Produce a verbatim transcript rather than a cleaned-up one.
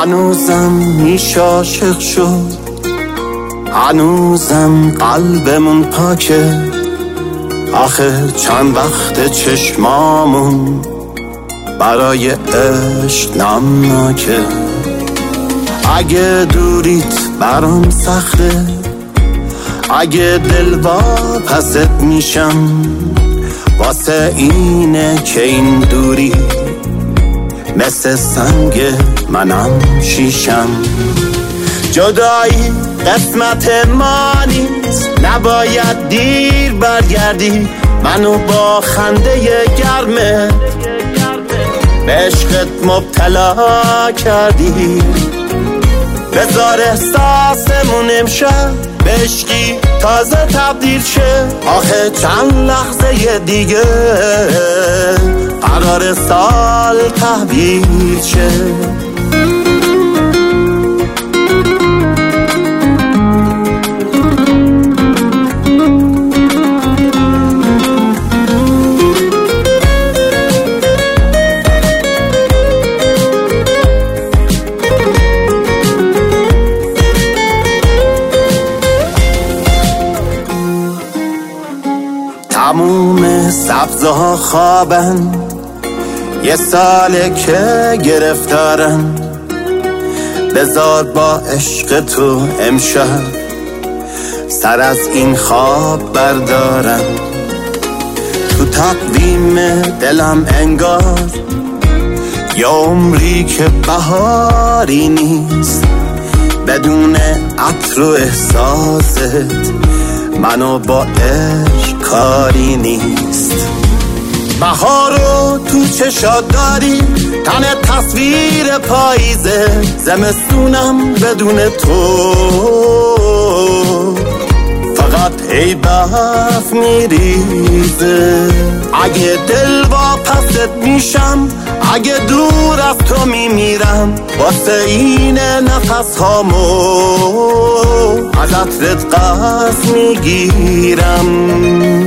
هنوزم میشه عاشق شد، هنوزم قلبمون پاکه. آخه چند وقت چشمامون برای عشق نمناکه. اگه دوریت برام سخته، اگه دل واپست میشم، واسه اینه که این دوری مثل سنگ منم شیشم. جدایی قسمت ما نیست، نباید دیر برگردی. منو با خنده گرمه به عشقت مبتلا کردی. بذار احساسمون امشب به عشقی تازه تبدیل شه. آخه چند لحظه دیگه قرار سال تحویل شه. تموم سبزه ها خوابن، یه ساله که گرفتارن. بذار با عشق تو امشب سر از این خواب بردارن. تو تقویم دلم انگار یه عمری که بهاری نیست. بدون عطر و احساست منو با عشق کاری نیست. بهارو تو چشات داری، تن تصویر پاییزه. زمستونم بدون تو فقط ای برف میریزه. اگه دل واپست میشم، اگه دور از تو میمیرم، واسه این نفس هامو از عطرت قصد میگیرم.